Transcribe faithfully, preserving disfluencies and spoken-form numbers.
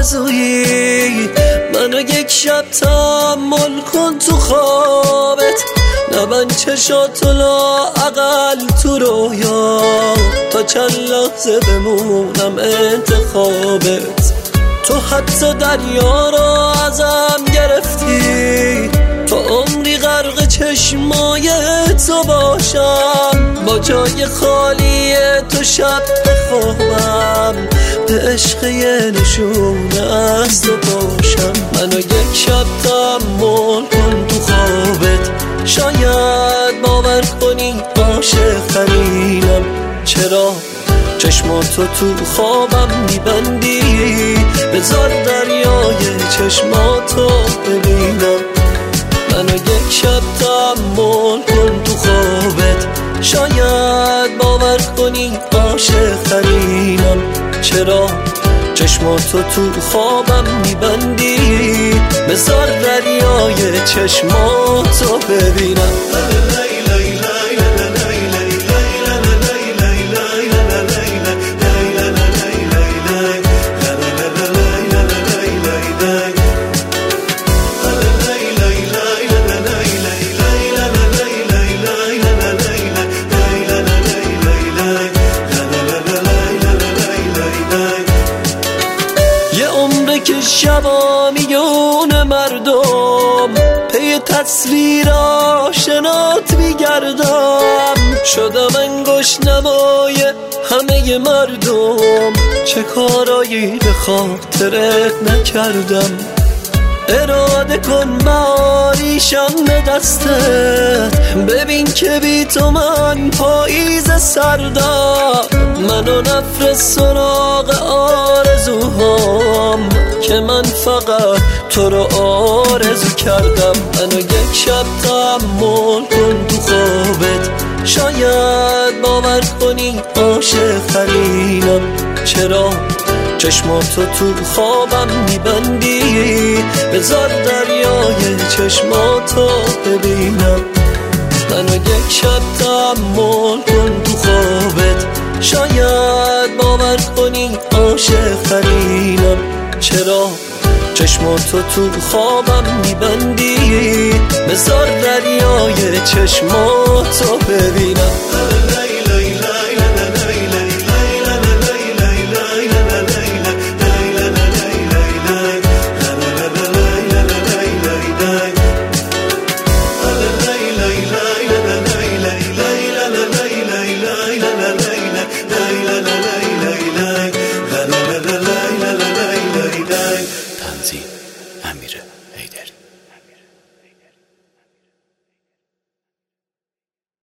آرزویی، منو یک شب تحمل کن تو خوابت، نبند چشاتو لااقل تو رویا، تا چند لحظه بمونم انتخابت. تو حتی دریا را ازم گرفتی، تو عمری غرق چشمای تو باشم، با جای خالی تو شب بخوابم، به عشق یه نشونه از تو باشم. منو یک شب تحمل کن تو خوابت، شاید باور کنی عاشق ترینم. چرا چشماتو تو خوابم میبندی؟ بذار دریای چشماتو ببینم. منو یک شب تحمل کن تو خوابت، شاید باور کنی عاشق ترینم. چرا چشماتو تو خوابم میبندی؟ بذار دریای چشماتو ببینم. که شبا میون مردم پی تصویر آشنات میگردم، شدم انگشت نمای همه مردم، چه کارایی به خاطرت نکردم. اراده کن معاریشم به دستت، ببین که بی تو من پاییز سردم. منو نفرست سراغ آرزوهام، که من فقط تو رو آرزو کردم. منو یک شب تحمل کن تو خوابت، شاید باور کنی عاشق ترینم. چرا چشماتو تو خوابم میبندی؟ بذار دریای چشماتو ببینم. منو یک شب تحمل کن تو خوابت، شاید باور کنی عاشق ترینم. چرا چشماتو تو خوابم میبندی؟ بذار دریای چشماتو ببینم. تنظیم امیر حیدری.